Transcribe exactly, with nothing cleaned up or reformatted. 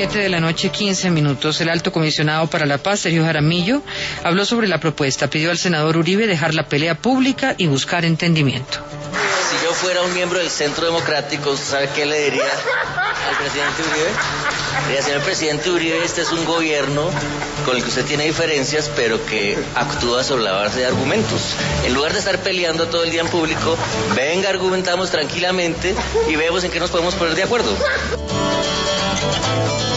Siete de la noche, quince minutos. El alto comisionado para la paz, Sergio Jaramillo, habló sobre la propuesta. Pidió al senador Uribe dejar la pelea pública y buscar entendimiento. Si yo fuera un miembro del Centro Democrático, ¿sabe qué le diría al presidente Uribe? Le diría, señor presidente Uribe, este es un gobierno con el que usted tiene diferencias, pero que actúa sobre la base de argumentos. En lugar de estar peleando todo el día en público, venga, argumentamos tranquilamente y vemos en qué nos podemos poner de acuerdo.